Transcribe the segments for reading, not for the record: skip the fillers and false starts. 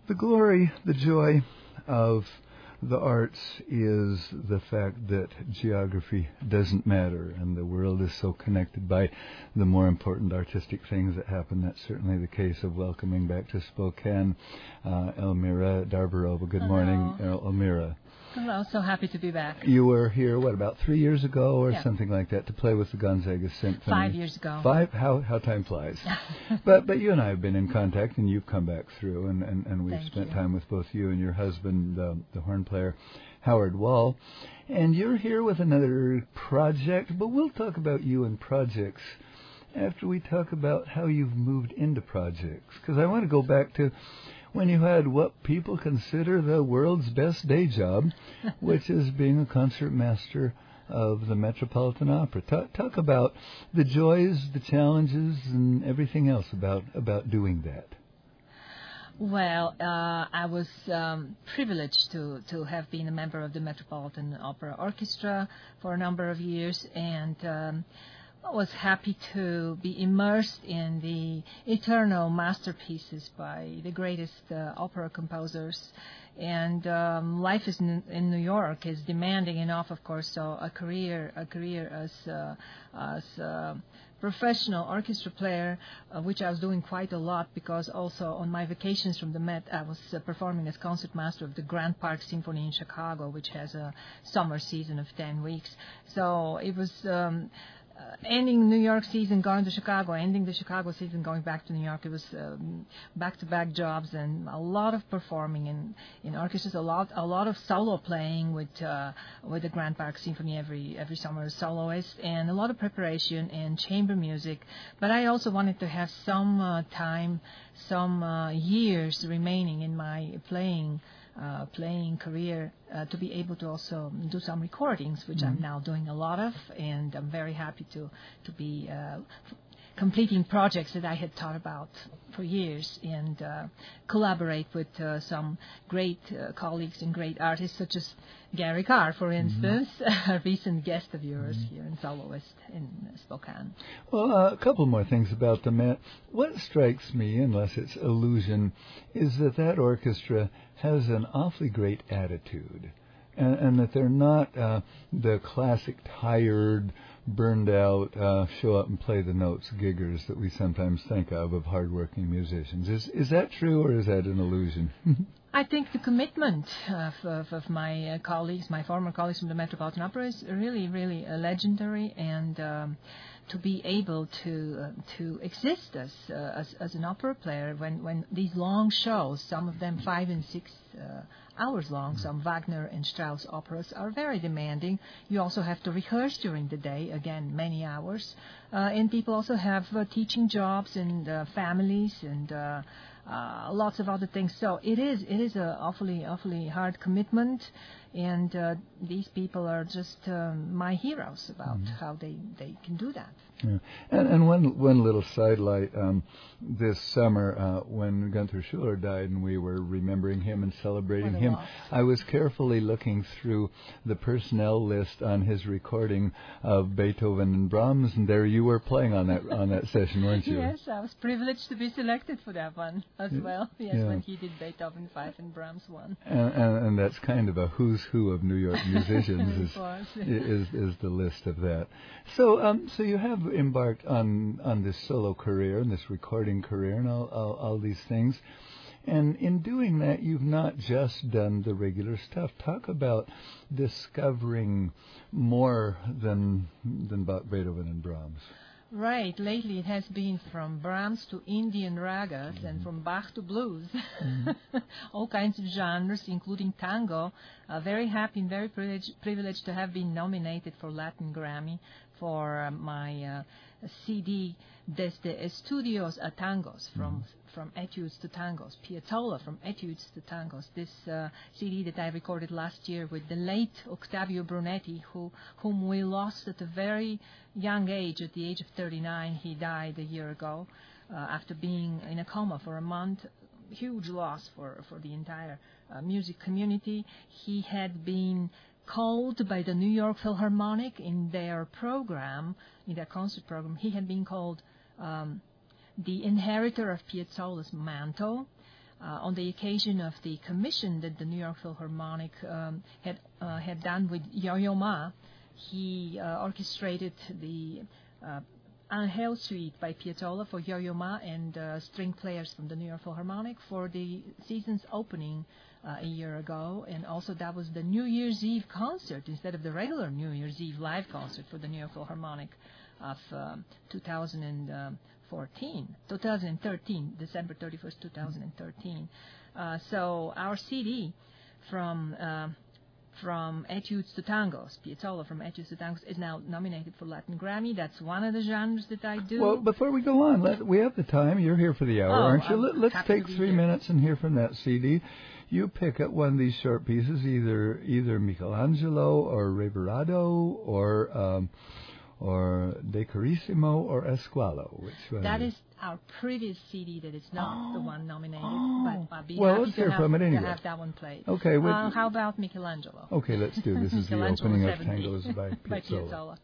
The glory, the joy of the arts is the fact that geography doesn't matter and the world is so connected by the more important artistic things that happen. That's certainly the case of welcoming back to Spokane Elmira Darbarova. Good morning, Elmira. Hello, so happy to be back. You were here, about 3 years ago or something like that, to play with the Gonzaga Symphony. 5 years ago. 5? How time flies. But you and I have been in contact, and you've come back through, and we've spent time with both you and your husband, the horn player, Howard Wall. And you're here with another project, but we'll talk about you and projects after we talk about how you've moved into projects. Because I want to go back to when you had what people consider the world's best day job, which is being a concertmaster of the Metropolitan Opera. Talk about the joys, the challenges, and everything else about doing that. Well, I was privileged to have been a member of the Metropolitan Opera Orchestra for a number of years, and I was happy to be immersed in the eternal masterpieces by the greatest opera composers. And life in New York is demanding enough, of course. So a career as professional orchestra player, which I was doing quite a lot, because also on my vacations from the Met, I was performing as concertmaster of the Grand Park Symphony in Chicago, which has a summer season of 10 weeks. So it was ending New York season, going to Chicago, ending the Chicago season, going back to New York. It was back-to-back jobs and a lot of performing in orchestras, a lot of solo playing with the Grand Park Symphony every summer as soloist, and a lot of preparation and chamber music. But I also wanted to have some time, some years remaining in my playing career to be able to also do some recordings, which I'm now doing a lot of, and I'm very happy to be completing projects that I had thought about for years, and collaborate with some great colleagues and great artists, such as Gary Carr, for instance, a recent guest of yours here in Soloist in Spokane. Well, a couple more things about the Met. What strikes me, unless it's illusion, is that orchestra has an awfully great attitude, and that they're not the classic tired, burned out, show up and play the notes giggers that we sometimes think of hardworking musicians. Is that true, or is that an illusion? I think the commitment of my colleagues, my former colleagues from the Metropolitan Opera, is really, really legendary, and to be able to exist as an opera player when these long shows, some of them 5 and 6 hours long, some Wagner and Strauss operas, are very demanding. You also have to rehearse during the day, again, many hours, and people also have teaching jobs and families and lots of other things. So it is a awfully hard commitment, and these people are just my heroes about how they can do that. Yeah. And one little sidelight, this summer when Gunther Schuller died and we were remembering him and celebrating him, loss. I was carefully looking through the personnel list on his recording of Beethoven and Brahms, and there you were playing on that session, weren't you? Yes, I was privileged to be selected for that one as well. Yes, when he did Beethoven 5 and Brahms 1. And that's kind of a who's who of New York musicians is the list of that. So you have embarked on this solo career and this recording career and all these things. And in doing that, you've not just done the regular stuff. Talk about discovering more than Beethoven and Brahms. Right. Lately, it has been from Brahms to Indian ragas and from Bach to blues. All kinds of genres, including tango. Very happy and very privileged to have been nominated for Latin Grammy for my CD Desde Estudios a Tangos, from Etudes to Tangos, Piazzolla from Etudes to Tangos. This CD that I recorded last year with the late Octavio Brunetti, whom we lost at a very young age, at the age of 39. He died a year ago after being in a coma for a month. Huge loss for the entire music community. He had been called by the New York Philharmonic in their program, in their concert program. He had been called the inheritor of Piazzolla's mantle. on the occasion of the commission that the New York Philharmonic had done with Yo-Yo Ma. He orchestrated the Angel Suite by Piazzolla for Yo-Yo Ma and string players from the New York Philharmonic for the season's opening a year ago. And also that was the New Year's Eve concert instead of the regular New Year's Eve live concert for the New York Philharmonic of 2013, December 31st, 2013. So our CD from Etudes to Tangos, Piazzolla from Etudes to Tangos, is now nominated for Latin Grammy. That's one of the genres that I do. Well, before we go on, we have the time. You're here for the hour, aren't you? Let's take 3 minutes and hear from that CD. You pick up one of these short pieces, either Michelangelo or Reverado or De Carissimo or Esqualo. Which one? That is our previous CD that is not the one nominated, but I'd be well, happy to have that one played. Okay. How about Michelangelo? Okay, let's do this. This is the opening of Tangos by Piazzolla. By Piazzolla.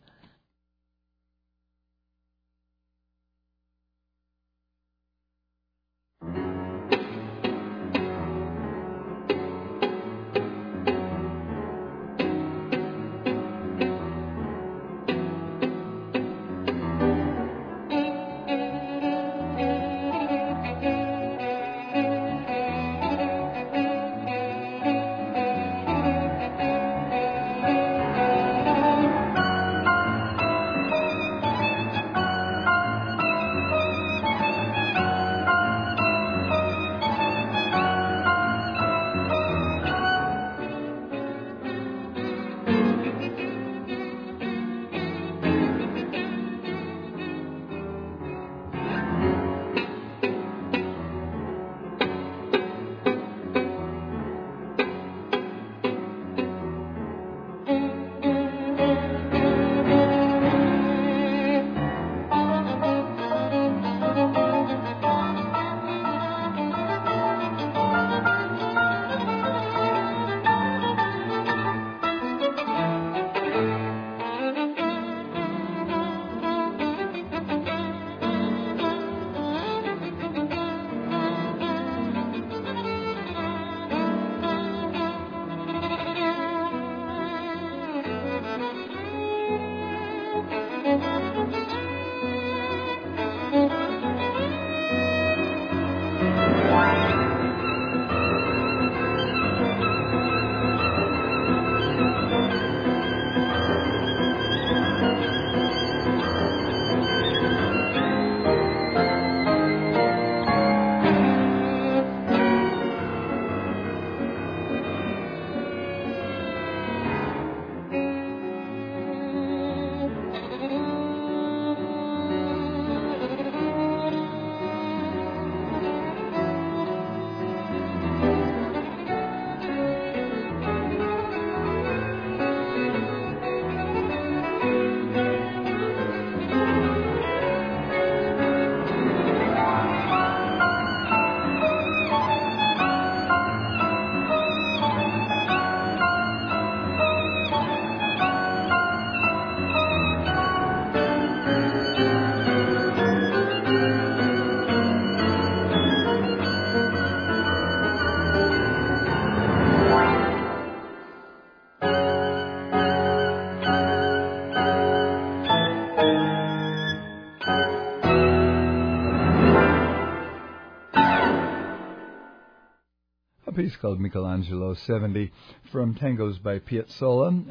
A piece called Michelangelo 70 from Tangos by Piazzolla,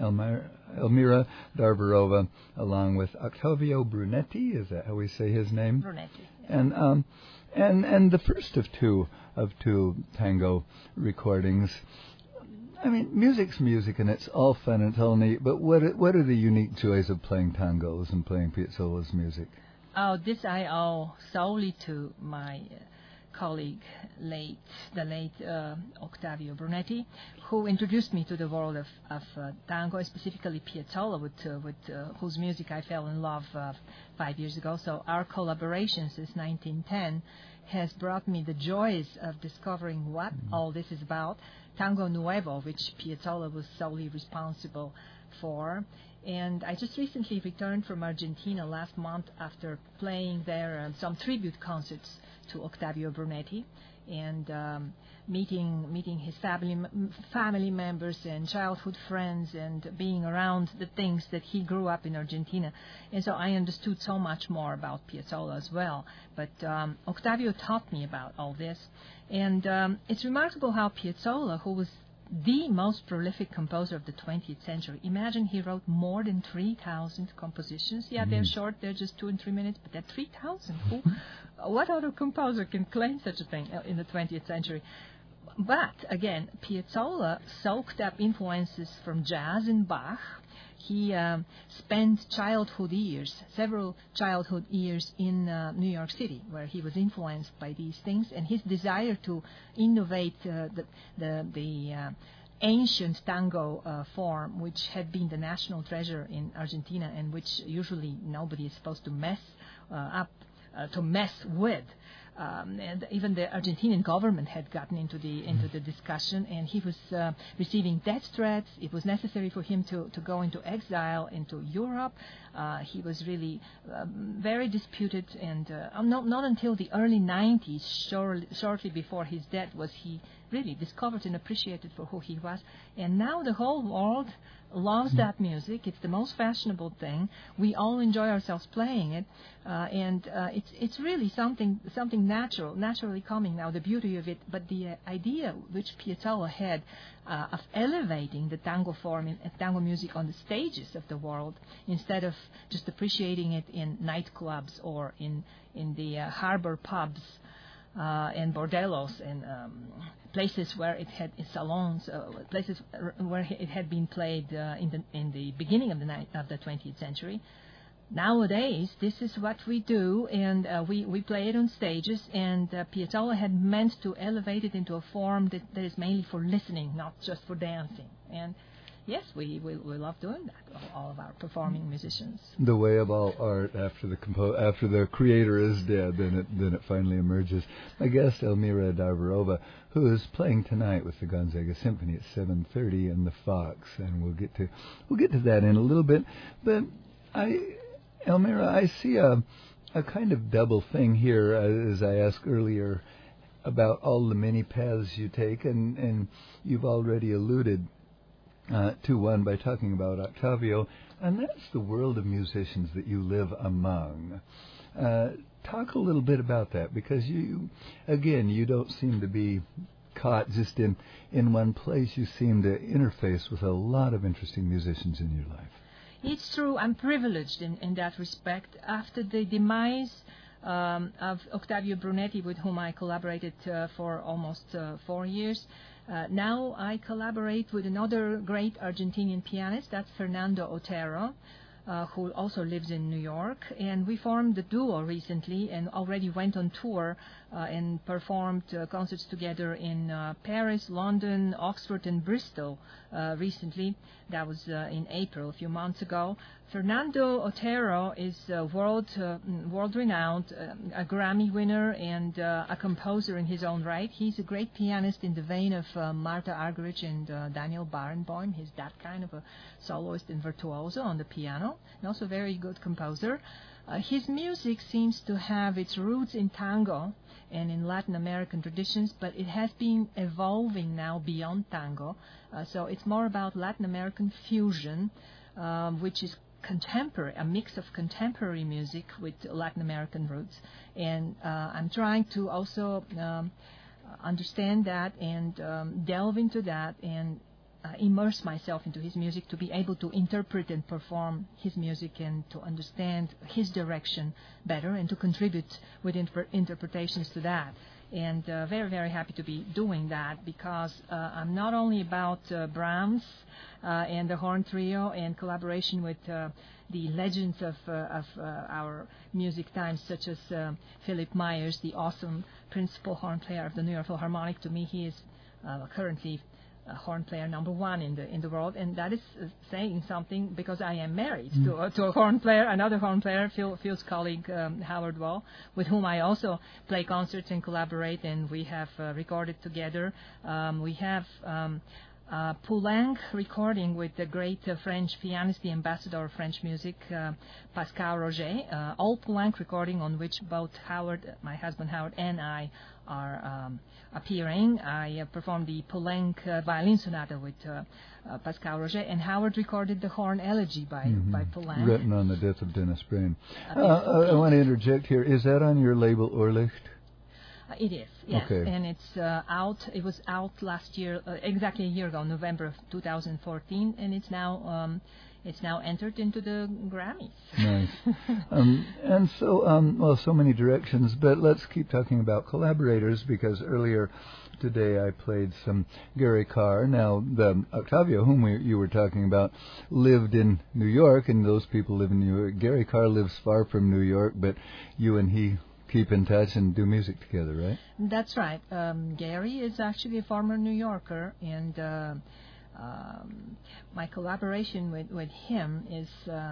Elmira Darbarova, along with Octavio Brunetti. Is that how we say his name? Brunetti. Yeah. And the first of two tango recordings. I mean, music's music, and it's all fun and it's all neat. But what are the unique joys of playing tangos and playing Piazzolla's music? Oh, this I owe solely to my colleague, the late Octavio Brunetti, who introduced me to the world of tango, specifically Piazzolla, with whose music I fell in love 5 years ago. So our collaboration since 1910 has brought me the joys of discovering what all this is about. Tango Nuevo, which Piazzolla was solely responsible for. And I just recently returned from Argentina last month after playing there some tribute concerts to Octavio Brunetti. and meeting his family members and childhood friends and being around the things that he grew up in Argentina. And so I understood so much more about Piazzolla as well. But Octavio taught me about all this. And it's remarkable how Piazzolla, who was the most prolific composer of the 20th century. Imagine he wrote more than 3,000 compositions. Yeah, they're short, they're just 2 and 3 minutes, but they're 3,000. What other composer can claim such a thing in the 20th century? But, again, Piazzolla soaked up influences from jazz and Bach. He spent several childhood years in New York City, where he was influenced by these things, and his desire to innovate the ancient tango form, which had been the national treasure in Argentina, and which usually nobody is supposed to mess with. And even the Argentinian government had gotten into the discussion, and he was receiving death threats. It was necessary for him to go into exile into Europe. He was really very disputed, and not until the early 90s, shortly before his death, was he really discovered and appreciated for who he was. And now the whole world loves that music. It's the most fashionable thing. We all enjoy ourselves playing it, and it's really something naturally coming now, the beauty of it. But the idea which Piazzolla had of elevating the tango form and tango music on the stages of the world, instead of just appreciating it in nightclubs or in the harbor pubs and bordellos and places where it had salons, places where it had been played in the beginning of the 20th century. Nowadays, this is what we do, and we play it on stages, and Piazzolla had meant to elevate it into a form that is mainly for listening, not just for dancing. And yes, we love doing that, all of our performing musicians. The way of all art, after the creator is dead, then it finally emerges. My guest, Elmira Darvarova, who is playing tonight with the Gonzaga Symphony at 7:30 in the Fox, and we'll get to that in a little bit. But Elmira, I see a kind of double thing here, as I asked earlier about all the many paths you take, and you've already alluded to one by talking about Octavio, and that's the world of musicians that you live among. Talk a little bit about that, because you don't seem to be caught just in one place. You seem to interface with a lot of interesting musicians in your life. It's true. I'm privileged in that respect. After the demise of Octavio Brunetti, with whom I collaborated for almost 4 years, now I collaborate with another great Argentinian pianist, that's Fernando Otero, who also lives in New York. And we formed a duo recently and already went on tour and performed concerts together in Paris, London, Oxford, and Bristol recently. That was in April, a few months ago. Fernando Otero is world-renowned, a Grammy winner and a composer in his own right. He's a great pianist in the vein of Martha Argerich and Daniel Barenboim. He's that kind of a soloist and virtuoso on the piano, and also a very good composer. His music seems to have its roots in tango and in Latin American traditions, but it has been evolving now beyond tango. So it's more about Latin American fusion, which is contemporary, a mix of contemporary music with Latin American roots. And I'm trying to also understand that and delve into that and immerse myself into his music to be able to interpret and perform his music and to understand his direction better and to contribute with interpretations to that. And very, very happy to be doing that, because I'm not only about Brahms and the horn trio and collaboration with the legends of our music times, such as Philip Myers, the awesome principal horn player of the New York Philharmonic. To me, he is currently horn player number one in the world, and that is saying something, because I am married to a horn player, another horn player, Phil's colleague Howard Wall, with whom I also play concerts and collaborate, and we have recorded together. We have Poulenc recording with the great French pianist, the ambassador of French music, Pascal Roger. All Poulenc recording on which both Howard, my husband Howard, and I are appearing. I performed the Poulenc violin sonata with Pascal Roger, and Howard recorded the horn elegy by Poulenc. Written on the death of Dennis Brain. I want to interject here. Is that on your label Urlicht? It is, yes. Okay. And it's out. It was out last year, exactly a year ago, November of 2014, and it's now entered into the Grammys. Nice. And so, well, so many directions, but let's keep talking about collaborators, because earlier today I played some Gary Carr. Now, the Octavio, whom you were talking about, lived in New York, and those people live in New York. Gary Carr lives far from New York, but you and he keep in touch and do music together, right? That's right. Gary is actually a former New Yorker, and my collaboration with him is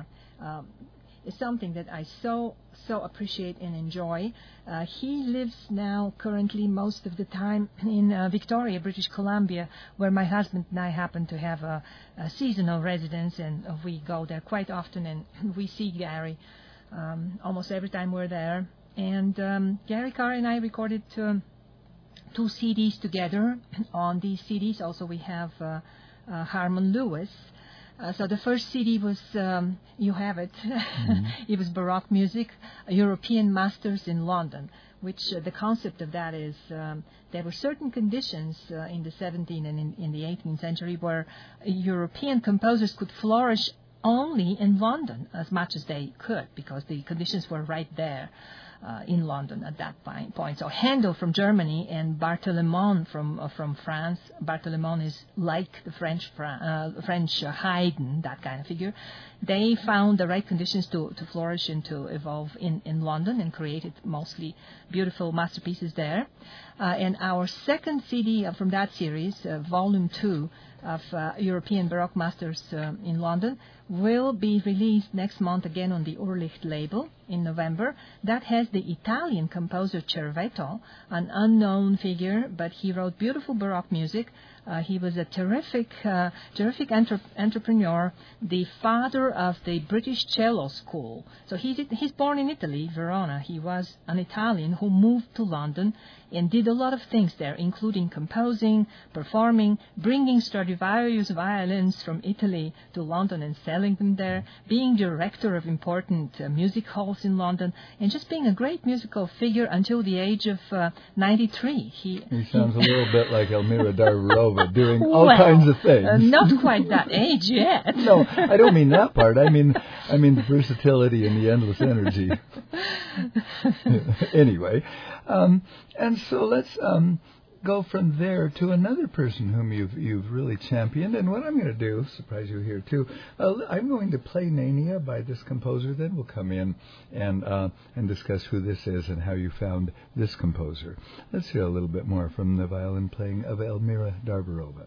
something that I so appreciate and enjoy. He lives now currently most of the time in Victoria, British Columbia, where my husband and I happen to have a seasonal residence, and we go there quite often, and we see Gary almost every time we're there. And Gary Carr and I recorded 2 CDs together. On these CDs also we have Harmon Lewis. So the first CD was, you have it, it was Baroque music, European Masters in London, which the concept of that is there were certain conditions in the 17th and in the 18th century where European composers could flourish only in London as much as they could, because the conditions were right there. In London at that point. So Handel from Germany and Barthélémon from France. Barthélémon is like the French Haydn, that kind of figure. They found the right conditions to flourish and to evolve in London, and created mostly beautiful masterpieces there. And our second CD from that series, Volume 2 of European Baroque Masters in London, will be released next month again on the Urlicht label in November. That has the Italian composer Cervetto, an unknown figure, but he wrote beautiful Baroque music. He was a terrific entrepreneur, the father of the British cello school. So he's born in Italy, Verona. He was an Italian who moved to London and did a lot of things there, including composing, performing, bringing Stradivarius violins from Italy to London and selling them there, being director of important music halls in London, and just being a great musical figure until the age of 93. He sounds a little bit like Elmira Darvarova, doing all kinds of things. Not quite that age yet. No, I don't mean that part. I mean the versatility and the endless energy. Anyway, and so let's go from there to another person whom you've really championed. And what I'm going to do, surprise you here too, I'm going to play Nania by this composer. Then we'll come in and discuss who this is and how you found this composer. Let's hear a little bit more from the violin playing of Elmira Darvarova.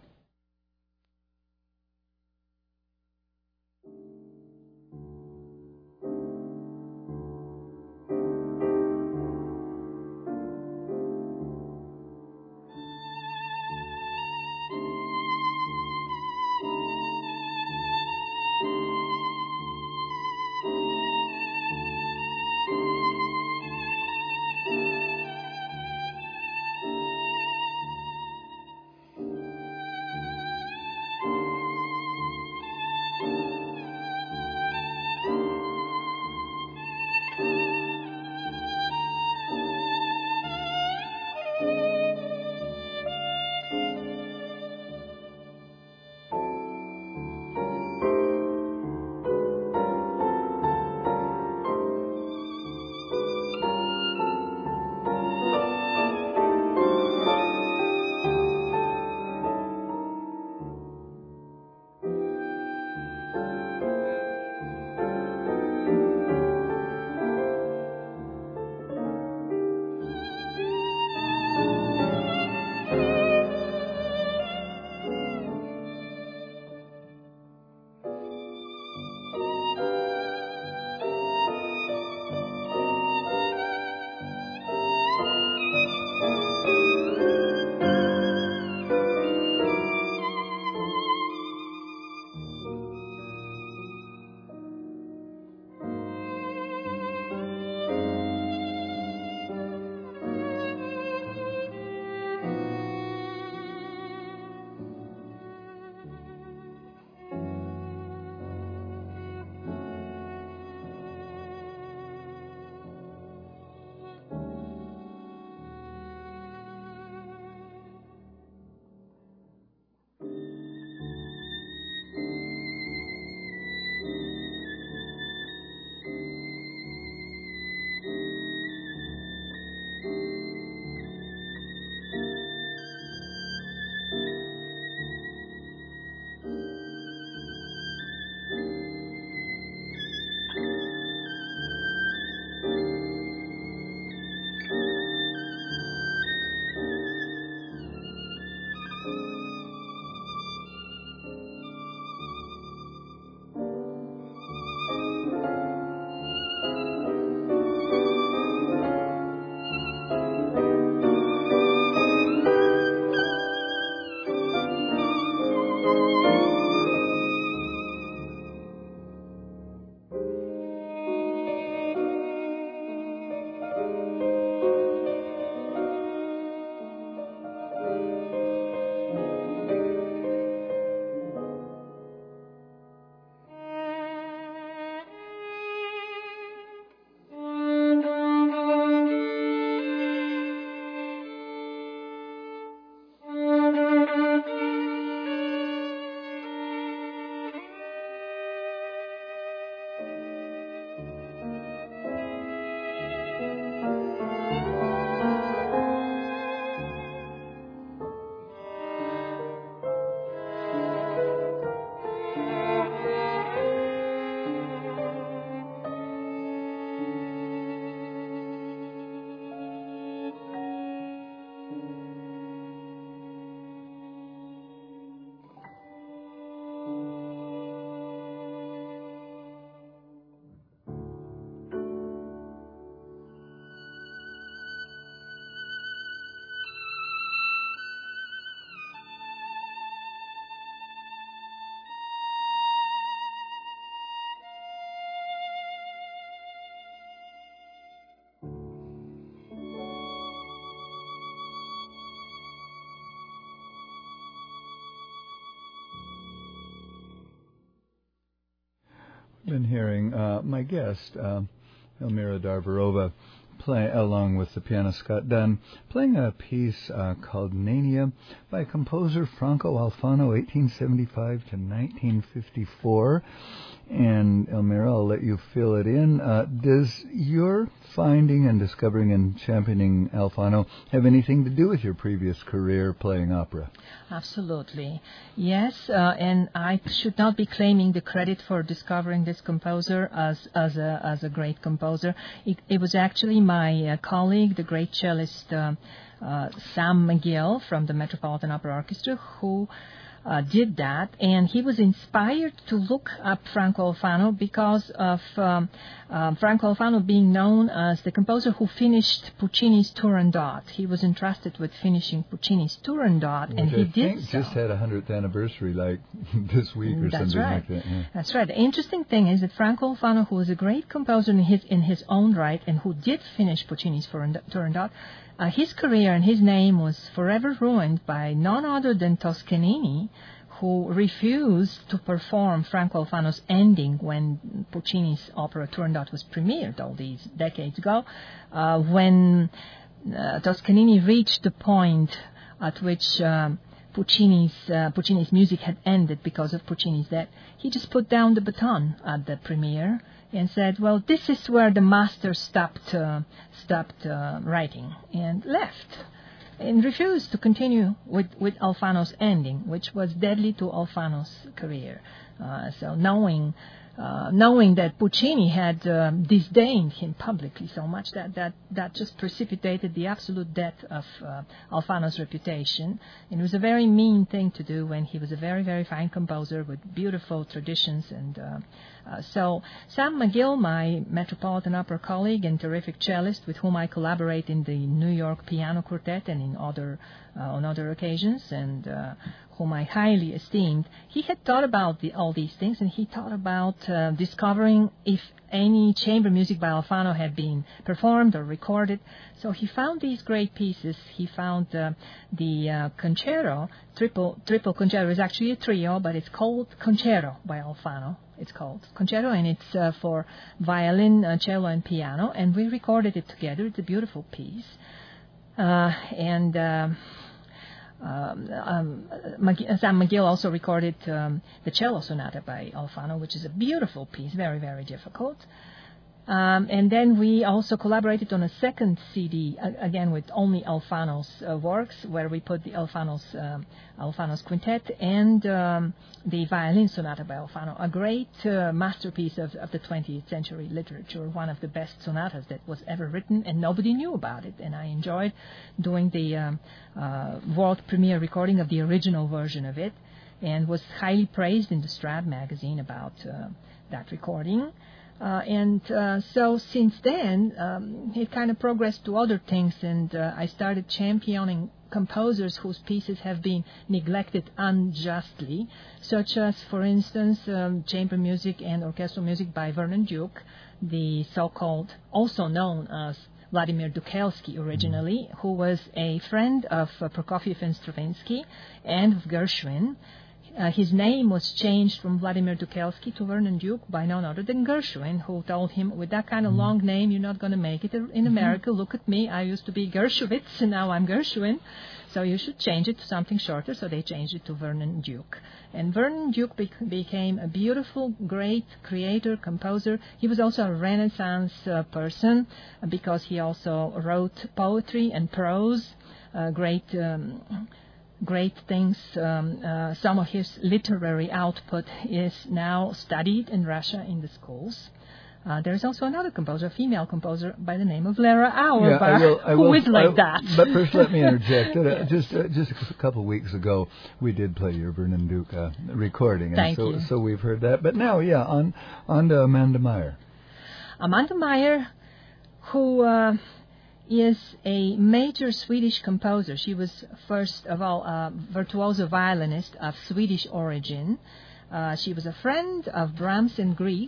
been hearing my guest, Elmira Darvarova, play along with the pianist Scott Dunn, playing a piece called Nania by composer Franco Alfano, 1875 to 1954. And Elmira, I'll let you fill it in. Does your finding and discovering and championing Alfano have anything to do with your previous career playing opera? Absolutely. Yes, and I should not be claiming the credit for discovering this composer as a great composer. It was actually my colleague, the great cellist Sam McGill from the Metropolitan Opera Orchestra, who did that, and he was inspired to look up Franco Alfano because of Franco Alfano being known as the composer who finished Puccini's Turandot. He was entrusted with finishing Puccini's Turandot, and he did so. Just had a 100th anniversary like this week or something like that. Yeah. That's right. The interesting thing is that Franco Alfano, who was a great composer in his own right, and who did finish Puccini's Turandot, his career and his name was forever ruined by none other than Toscanini, who refused to perform Franco Alfano's ending when Puccini's opera Turandot was premiered all these decades ago. When Toscanini reached the point at which Puccini's music had ended because of Puccini's death, he just put down the baton at the premiere and said, well, this is where the master stopped writing, and left, and refused to continue with Alfano's ending, which was deadly to Alfano's career. So knowing that Puccini had disdained him publicly so much that just precipitated the absolute death of Alfano's reputation. And it was a very mean thing to do when he was a very, very fine composer with beautiful traditions. And so Sam McGill, my Metropolitan Opera colleague and terrific cellist with whom I collaborate in the New York Piano Quartet and in on other occasions, and whom I highly esteemed, he had thought about all these things, and he thought about discovering if any chamber music by Alfano had been performed or recorded. So he found these great pieces. He found the concerto, triple concerto. It's actually a trio, but it's called Concerto by Alfano. It's called Concerto, and it's for violin, cello, and piano. And we recorded it together. It's a beautiful piece. Sam McGill also recorded the cello sonata by Alfano, which is a beautiful piece, very, very difficult. And then we also collaborated on a second CD, again with only Alfano's works, where we put the Alfano's quintet and the violin sonata by Alfano, a great masterpiece of the 20th century literature, one of the best sonatas that was ever written, and nobody knew about it. And I enjoyed doing the world premiere recording of the original version of it, and was highly praised in the Strad magazine about that recording. So since then, it kind of progressed to other things, and I started championing composers whose pieces have been neglected unjustly, such as, for instance, chamber music and orchestral music by Vernon Duke, the so-called, also known as Vladimir Dukelsky originally, who was a friend of Prokofiev and Stravinsky and of Gershwin. His name was changed from Vladimir Dukelsky to Vernon Duke by none other than Gershwin, who told him, with that kind of long name, you're not going to make it in America. Look at me. I used to be Gershowitz, and now I'm Gershwin. So you should change it to something shorter. So they changed it to Vernon Duke. And Vernon Duke became a beautiful, great creator, composer. He was also a Renaissance person because he also wrote poetry and prose, great things. Some of his literary output is now studied in Russia in the schools. There's also another composer, a female composer by the name of Lara Auerbach, who is like that. But first, let me interject. Just a couple of weeks ago, we did play your Vernon Duke recording, and so we've heard that. But now, on to Amanda Meyer. Amanda Meyer, who is a major Swedish composer. She was, first of all, a virtuoso violinist of Swedish origin. She was a friend of Brahms and Grieg,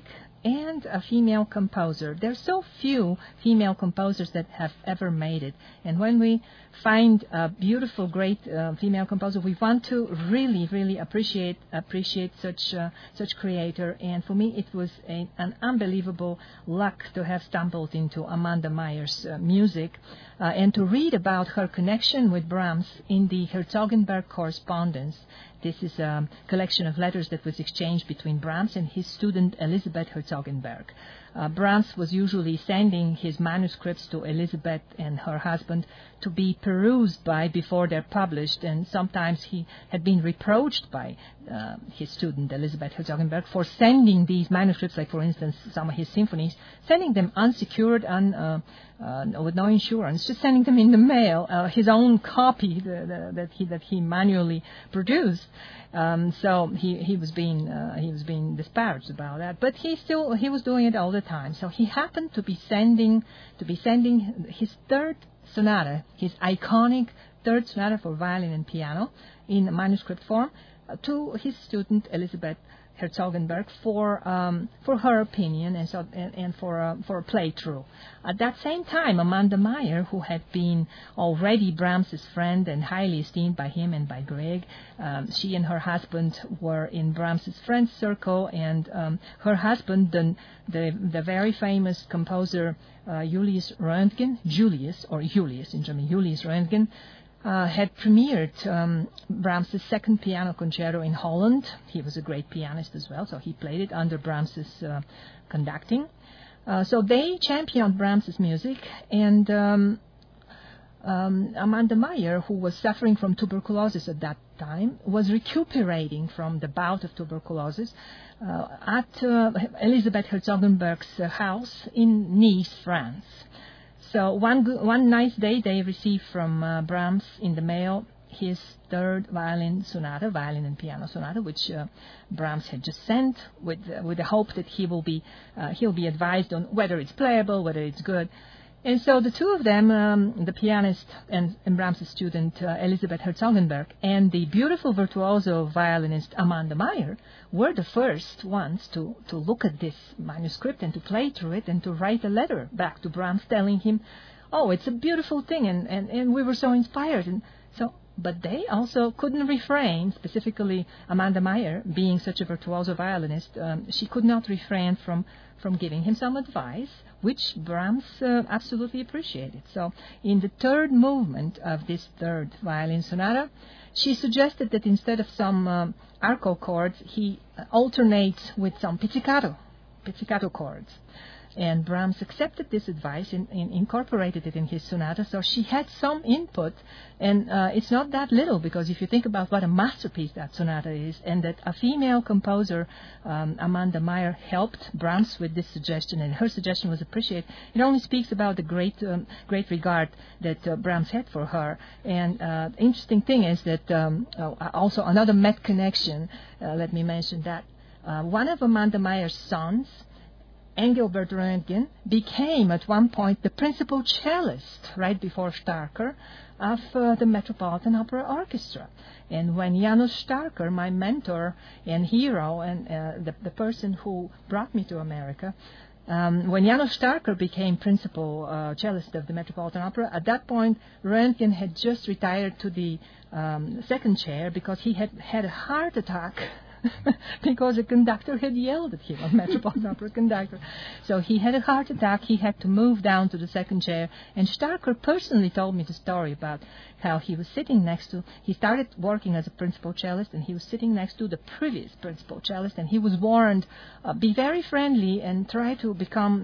and a female composer. There's so few female composers that have ever made it. And when we find a beautiful, great female composer, we want to really, really appreciate such creator. And for me, it was an unbelievable luck to have stumbled into Amanda Meyer's music and to read about her connection with Brahms in the Herzogenberg correspondence. This is a collection of letters that was exchanged between Brahms and his student Elisabeth Herzogenberg. Brahms was usually sending his manuscripts to Elisabeth and her husband to be perused by before they're published, and sometimes he had been reproached by his student Elisabeth Herzogenberg for sending these manuscripts, like for instance some of his symphonies, sending them unsecured, with no insurance, just sending them in the mail, his own copy that he manually produced. So he was being disparaged about that, but he was doing it all the time. So he happened to be sending his third sonata, his iconic third sonata for violin and piano, in manuscript form, to his student Elisabeth Herzogenberg for her opinion and for a playthrough. At that same time, Amanda Meyer, who had been already Brahms's friend and highly esteemed by him and by Grieg, she and her husband were in Brahms's friend circle, and her husband, the very famous composer Julius Röntgen in German, Julius Röntgen, had premiered Brahms' second piano concerto in Holland. He was a great pianist as well, so he played it under Brahms' conducting. So they championed Brahms' music, and Amanda Meyer, who was suffering from tuberculosis at that time, was recuperating from the bout of tuberculosis at Elisabeth Herzogenberg's house in Nice, France. So one nice day they received from Brahms in the mail his third violin and piano sonata, which Brahms had just sent with the hope that he'll be advised on whether it's playable, whether it's good. And so the two of them, the pianist and Brahms' student Elisabeth Herzogenberg, and the beautiful virtuoso violinist Amanda Meyer, were the first ones to look at this manuscript and to play through it and to write a letter back to Brahms telling him, oh, it's a beautiful thing, and we were so inspired. And so, but they also couldn't refrain, specifically Amanda Meyer, being such a virtuoso violinist, she could not refrain from giving him some advice, which Brahms absolutely appreciated. So in the third movement of this third violin sonata, she suggested that instead of some arco chords, he alternates with some pizzicato chords. And Brahms accepted this advice and incorporated it in his sonata. So she had some input, and it's not that little, because if you think about what a masterpiece that sonata is, and that a female composer, Amanda Meyer, helped Brahms with this suggestion, and her suggestion was appreciated, it only speaks about the great regard that Brahms had for her. And the interesting thing is that also another Met connection, let me mention that. One of Amanda Meyer's sons, Engelbert Röntgen, became at one point the principal cellist, right before Starker, of the Metropolitan Opera Orchestra. And when Janusz Starker, my mentor and hero, and the person who brought me to America, when Janusz Starker became principal cellist of the Metropolitan Opera, at that point Röntgen had just retired to the second chair because he had had a heart attack because a conductor had yelled at him, a Metropolitan Opera conductor. So he had a heart attack. He had to move down to the second chair. And Starker personally told me the story about how he was sitting next to, he started working as a principal cellist, and he was sitting next to the previous principal cellist, and he was warned, be very friendly and try to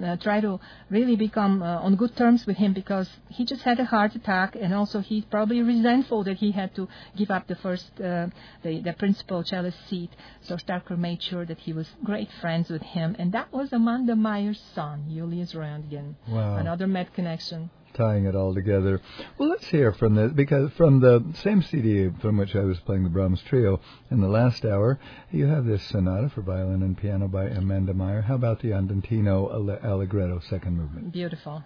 really become on good terms with him, because he just had a heart attack, and also he's probably resentful that he had to give up the principal cellist seat. So Starker made sure that he was great friends with him, and that was Amanda Meyer's son, Julius Röntgen. Wow. Another Met connection. Tying it all together. Well, let's hear from the same CD from which I was playing the Brahms Trio in the last hour, you have this sonata for violin and piano by Amanda Meyer. How about the Andantino Allegretto second movement? Beautiful.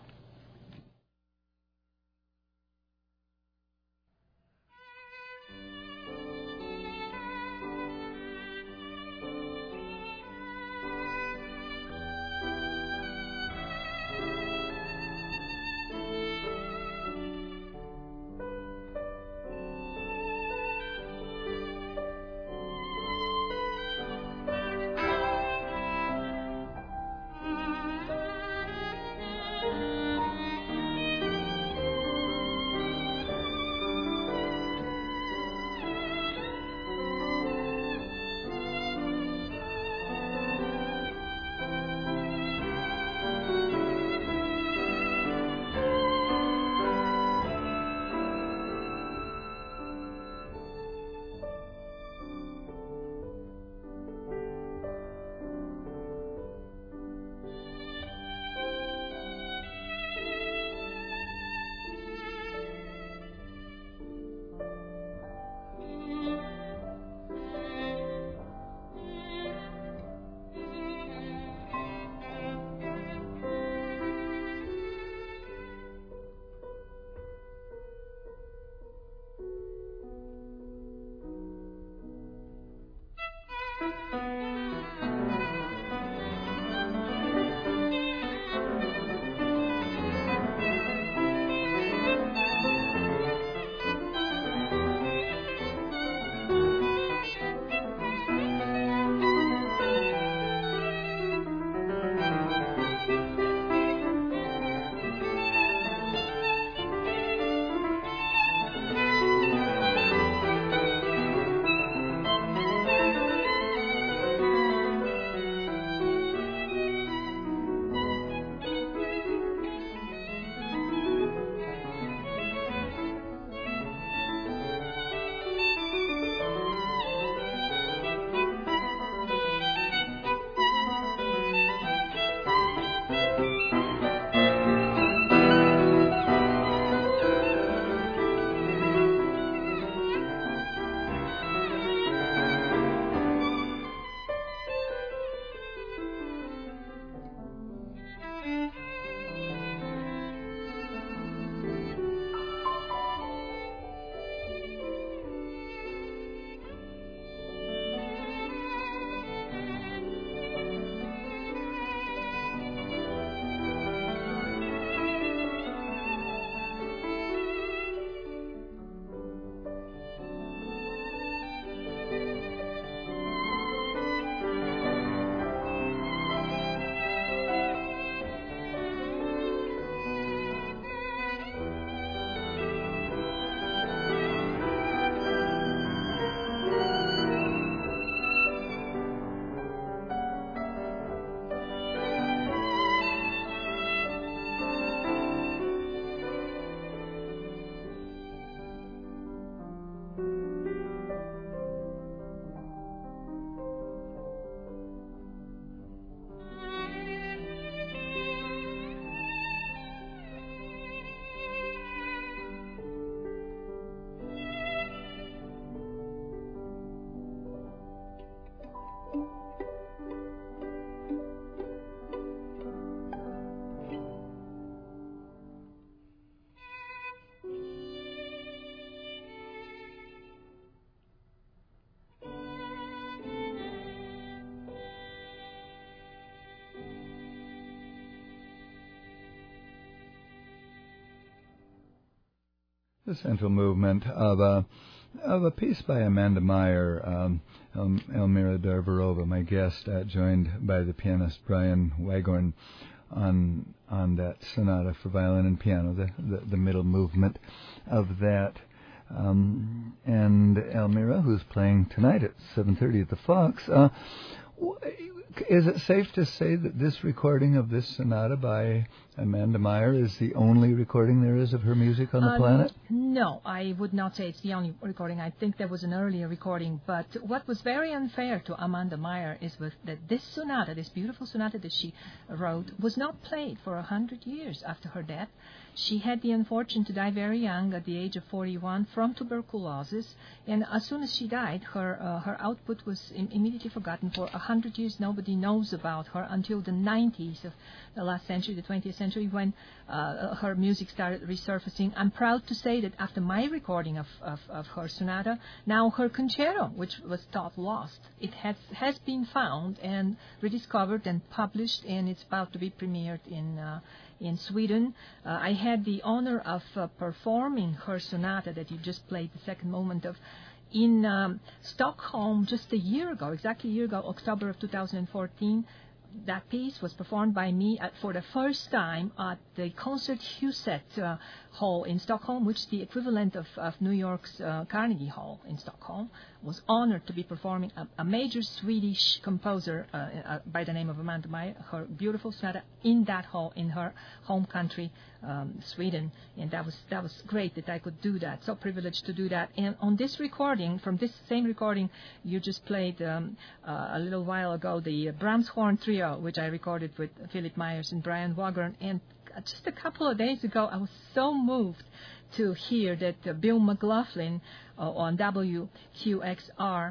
the central movement of a piece by Amanda Meyer, Elmira Derverova, my guest, joined by the pianist Brian Wagorn on that sonata for violin and piano, the middle movement of that. And Elmira, who's playing tonight at 7:30 at the Fox. Is it safe to say that this recording of this sonata by Amanda Meyer is the only recording there is of her music on the planet? No, I would not say it's the only recording. I think there was an earlier recording. But what was very unfair to Amanda Meyer is that this sonata, this beautiful sonata that she wrote, was not played for 100 years after her death. She had the unfortune to die very young, at the age of 41, from tuberculosis. And as soon as she died, her output was immediately forgotten. For 100 years, nobody knows about her until the 90s of the last century, the 20th century, when her music started resurfacing. I'm proud to say that after my recording of her sonata, now her concerto, which was thought lost, it has been found and rediscovered and published, and it's about to be premiered in Sweden. I had the honor of performing her sonata that you just played the second movement of in Stockholm just exactly a year ago, October of 2014. That piece was performed by me for the first time at the Concerthuset Hall in Stockholm, which is the equivalent of New York's Carnegie Hall in Stockholm. Was honored to be performing a major Swedish composer by the name of Amanda Meyer, her beautiful sonata in that hall in her home country, Sweden. And that was great that I could do that. So privileged to do that. And on this recording, from this same recording, you just played a little while ago, the Brahms Horn Trio, which I recorded with Philip Myers and Brian Wagorn. And just a couple of days ago, I was so moved to hear that Bill McLaughlin on WQXR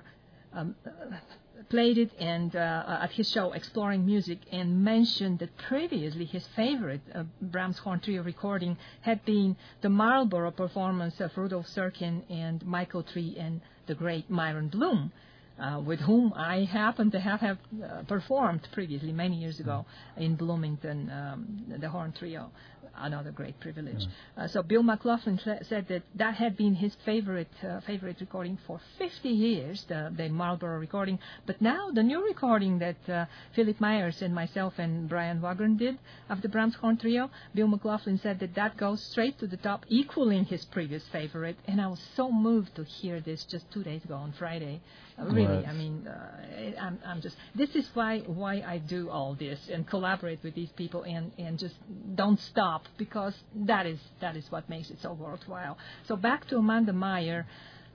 played it and at his show Exploring Music, and mentioned that previously his favorite Brahms Horn Trio recording had been the Marlborough performance of Rudolf Serkin and Michael Tree and the great Myron Bloom, with whom I happen to have performed previously many years ago in Bloomington, the Horn Trio. Another great privilege. So Bill McLaughlin said that had been his favorite recording for 50 years, the Marlborough recording. But now the new recording that Philip Myers and myself and Brian Wagorn did of the Brahms Horn Trio, Bill McLaughlin said that goes straight to the top, equaling his previous favorite. And I was so moved to hear this just 2 days ago on Friday. Really, I mean, I'm just. This is why I do all this and collaborate with these people and just don't stop, because that is what makes it so worthwhile. So back to Amanda Meyer,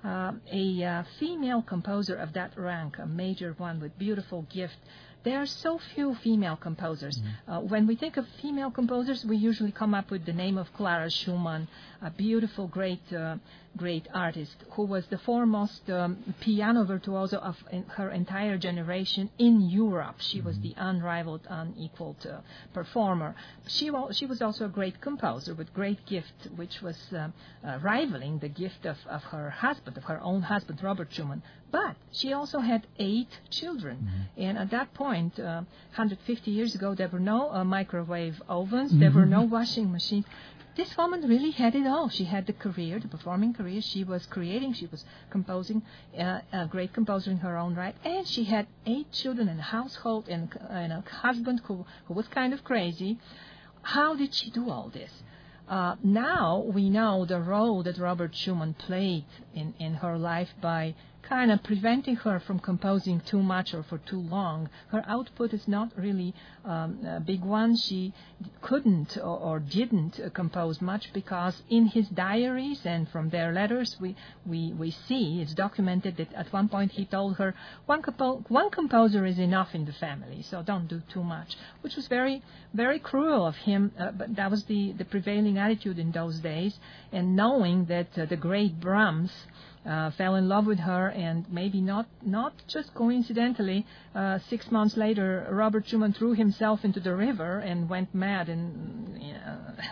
a female composer of that rank, a major one with beautiful gift. There are so few female composers. When we think of female composers, we usually come up with the name of Clara Schumann, a beautiful, great artist who was the foremost piano virtuoso of her entire generation in Europe. She was the unrivaled, unequaled performer. She was also a great composer with great gift, which was rivaling the gift of her own husband, Robert Schumann. But she also had 8 children. And at that point, 150 years ago, there were no microwave ovens, there were no washing machines. This woman really had it all. She had the performing career. She was creating, she was composing, a great composer in her own right. And she had 8 children and a household and a husband who was kind of crazy. How did she do all this? Now we know the role that Robert Schumann played in her life by kind of preventing her from composing too much or for too long. Her output is not really a big one. She couldn't or didn't compose much because in his diaries and from their letters we see, it's documented that at one point he told her, one composer is enough in the family, so don't do too much, which was very, very cruel of him, but that was the prevailing attitude in those days. And knowing that the great Brahms fell in love with her, and maybe not just coincidentally, 6 months later, Robert Schumann threw himself into the river and went mad. And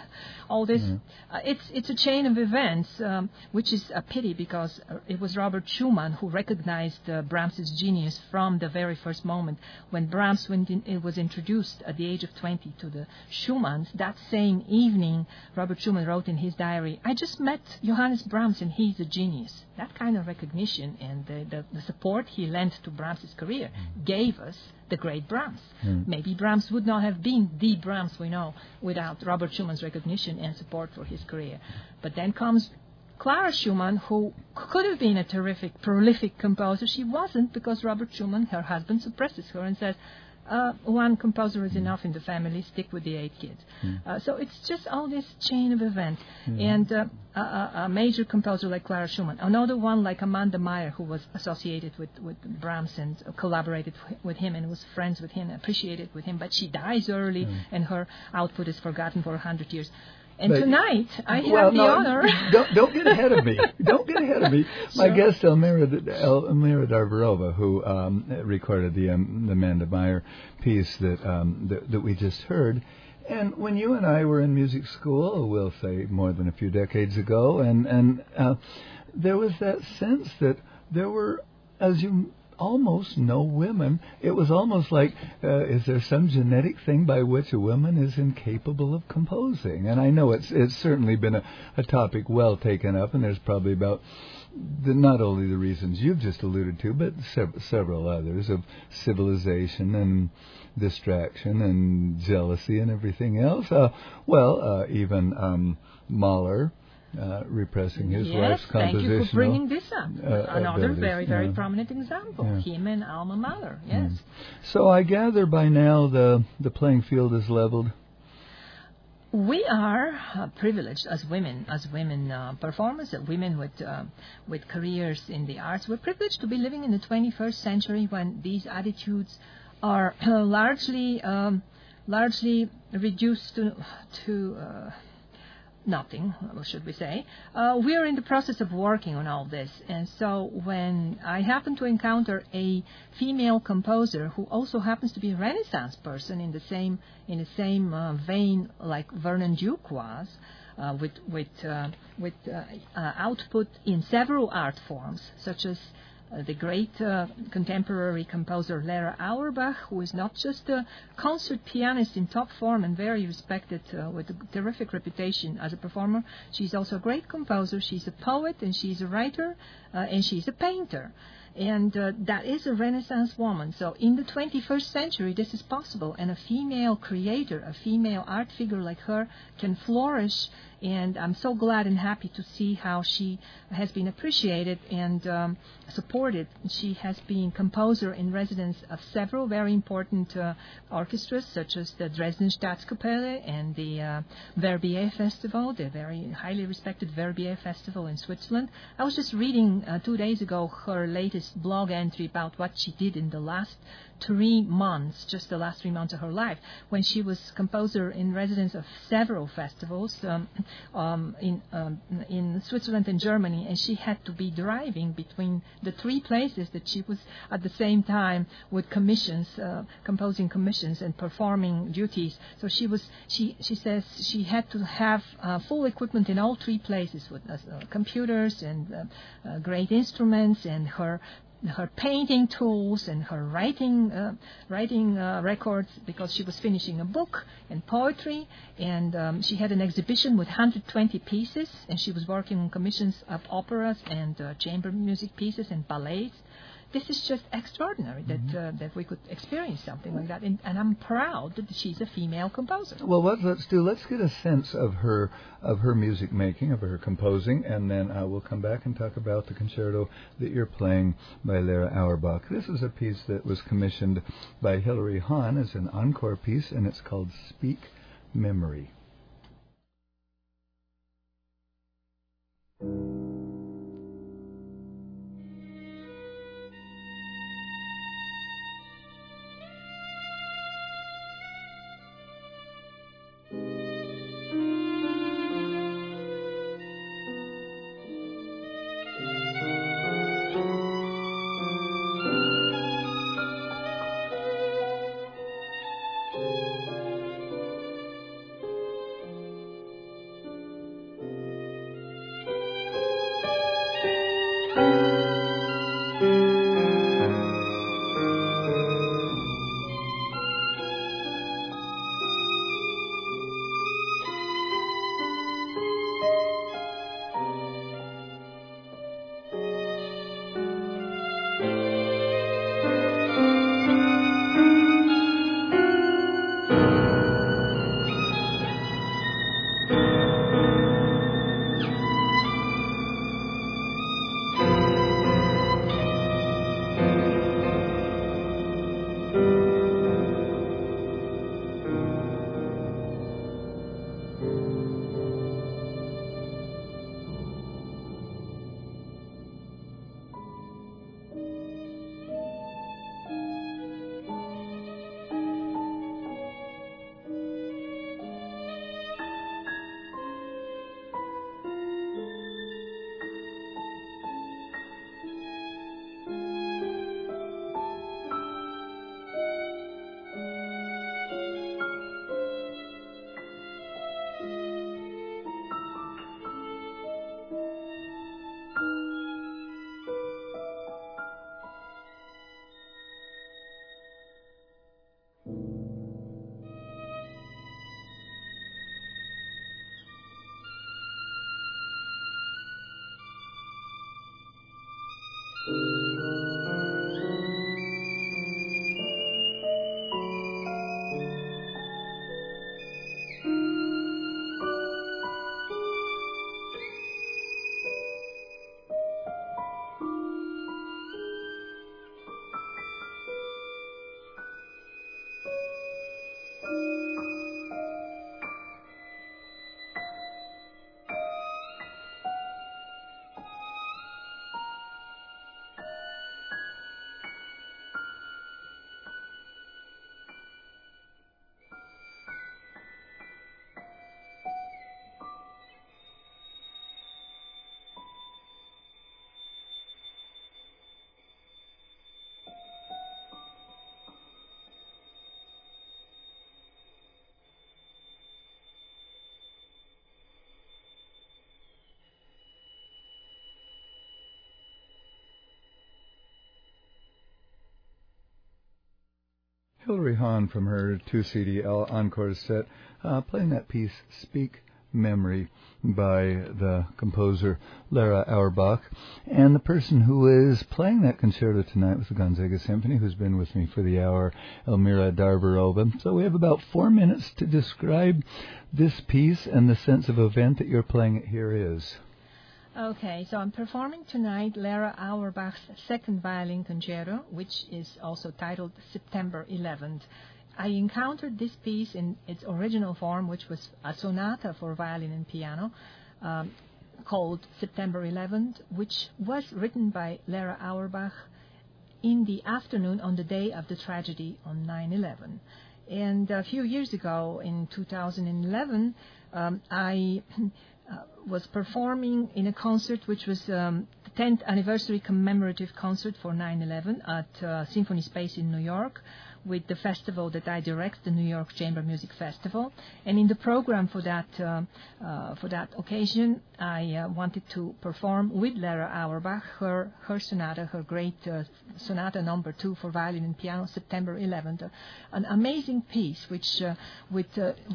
all this. It's a chain of events, which is a pity because it was Robert Schumann who recognized Brahms's genius from the very first moment when Brahms was introduced at the age of 20 to the Schumanns. That same evening, Robert Schumann wrote in his diary, "I just met Johannes Brahms and he's a genius." That kind of recognition and the support he lent to Brahms's career gave us the great Brahms. Maybe Brahms would not have been the Brahms we know without Robert Schumann's recognition and support for his career. But then comes Clara Schumann, who could have been a terrific, prolific composer. She wasn't because Robert Schumann, her husband, suppresses her and says, one composer is enough in the family, stick with the 8 kids. So it's just all this chain of events. And a major composer like Clara Schumann, another one like Amanda Meyer, who was associated with Brahms and collaborated with him and was friends with him, appreciated with him, but she dies early and her output is forgotten for 100 years. And tonight, I have the honor... Don't get ahead of me. Don't get ahead of me. My guest, Elmira Darvarova, who recorded the Amanda Meyer piece that we just heard. And when you and I were in music school, we'll say more than a few decades ago, and there was that sense that there were, as you almost no women. It was almost like, is there some genetic thing by which a woman is incapable of composing? And I know it's certainly been a topic well taken up, and there's probably about not only the reasons you've just alluded to, but several others of civilization and distraction and jealousy and everything else. Even Mahler. Repressing his wife's compositional. Thank you for bringing this up. Another very prominent example. Him and Alma Mahler. Yes. So I gather by now the playing field is leveled. We are privileged as women performers, women with careers in the arts. We're privileged to be living in the 21st century when these attitudes are largely reduced to nothing, should we say. We are in the process of working on all this, and so when I happen to encounter a female composer who also happens to be a Renaissance person in the same vein like Vernon Duke was, with output in several art forms, such as the great contemporary composer Lera Auerbach, who is not just a concert pianist in top form and very respected with a terrific reputation as a performer. She's also a great composer. She's a poet and she's a writer and she's a painter. And that is a Renaissance woman. So in the 21st century, this is possible. And a female creator, a female art figure like her can flourish. And I'm so glad and happy to see how she has been appreciated and supported. She has been composer in residence of several very important orchestras, such as the Dresden Staatskapelle and the Verbier Festival, the very highly respected Verbier Festival in Switzerland. I was just reading 2 days ago her latest blog entry about what she did in the last 3 months, just the last 3 months of her life, when she was composer in residence of several festivals in Switzerland and Germany, and she had to be driving between the 3 places that she was at the same time with commissions, composing commissions and performing duties. So she says she had to have full equipment in all 3 places with computers and great instruments and her painting tools and her writing records, because she was finishing a book and poetry, and she had an exhibition with 120 pieces, and she was working on commissions of operas and chamber music pieces and ballets. This is just extraordinary that we could experience something like that, and I'm proud that she's a female composer. Well, let's get a sense of her music making, of her composing, and then we'll come back and talk about the concerto that you're playing by Lera Auerbach. This is a piece that was commissioned by Hilary Hahn as an encore piece, and it's called Speak Memory. Hilary Hahn from her 2-CD encore set, playing that piece, Speak Memory, by the composer Lara Auerbach. And the person who is playing that concerto tonight with the Gonzaga Symphony, who's been with me for the hour, Elmira Darvarova. So we have about 4 minutes to describe this piece and the sense of event that you're playing it here is. Okay, so I'm performing tonight Lara Auerbach's second violin concerto, which is also titled September 11th. I encountered this piece in its original form, which was a sonata for violin and piano, called September 11th, which was written by Lara Auerbach in the afternoon on the day of the tragedy on 9/11. And a few years ago, in 2011, I was performing in a concert which was the 10th anniversary commemorative concert for 9/11 at Symphony Space in New York, with the festival that I direct, the New York Chamber Music Festival. And in the program for that occasion, I wanted to perform with Lara Auerbach her sonata, her great sonata number 2 for violin and piano, September 11th, an amazing piece which, with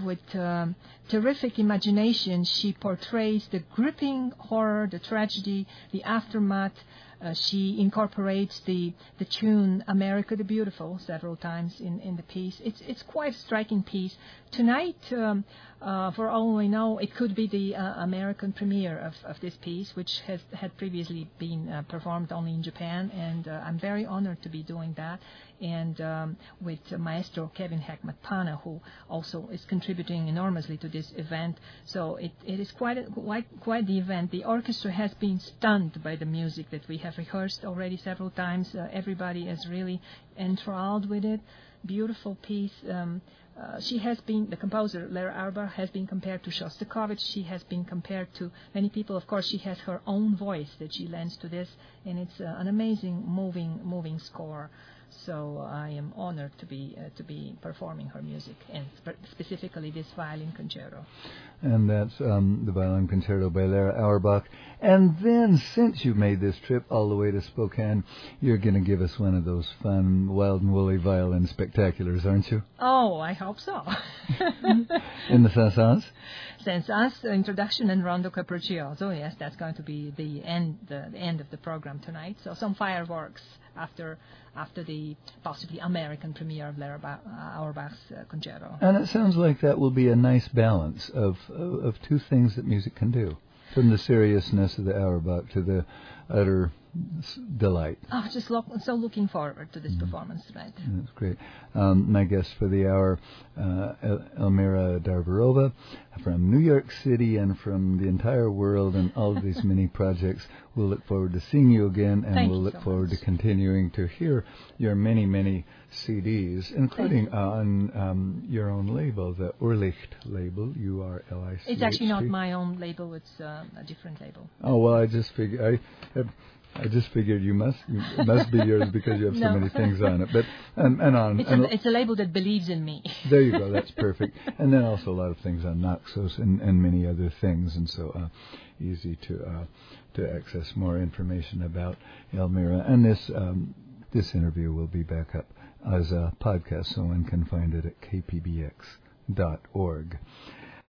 terrific imagination, she portrays the gripping horror, the tragedy, the aftermath. She incorporates the tune "America the Beautiful" several times in the piece. It's quite a striking piece. Tonight, for all we know, it could be the American premiere of this piece, which had previously been performed only in Japan, and I'm very honored to be doing that. And with Maestro Kevin Heckmat-Pana, who also is contributing enormously to this event. So it is quite the event. The orchestra has been stunned by the music that we have rehearsed already several times. Everybody is really enthralled with it. Beautiful piece. The composer, Lara Auerbach, has been compared to Shostakovich. She has been compared to many people. Of course, she has her own voice that she lends to this, and it's an amazing, moving score. So I am honored to be performing her music, and specifically this violin concerto. And that's the violin concerto by Lara Auerbach. And then, since you made this trip all the way to Spokane, you're going to give us one of those fun, wild and woolly violin spectaculars, aren't you? Oh, I hope so. In the Saint-Saëns? Saint-Saëns, introduction and Rondo Capriccioso. Yes, that's going to be the end of the program tonight. So some fireworks after the possibly American premiere of Lara Auerbach's concerto. And it sounds like that will be a nice balance of two things that music can do, from the seriousness of the Auerbach to the utter delight. Oh, just so looking forward to this performance tonight. That's great. My guest for the hour, Elmira Darvarova, from New York City and from the entire world and all of these many projects. We'll look forward to seeing you again, and we'll look forward to continuing to hear your many, many CDs, including on your own label, the Urlicht label, U-R-L-I-C-H-T. It's actually not my own label, it's a different label. Oh, well, I just figured it must be yours because you have so many things on it. But it's a label that believes in me. There you go. That's perfect. And then also a lot of things on Naxos and many other things, and so easy to access more information about Elmira. And this interview will be back up as a podcast, so one can find it at kpbx.org.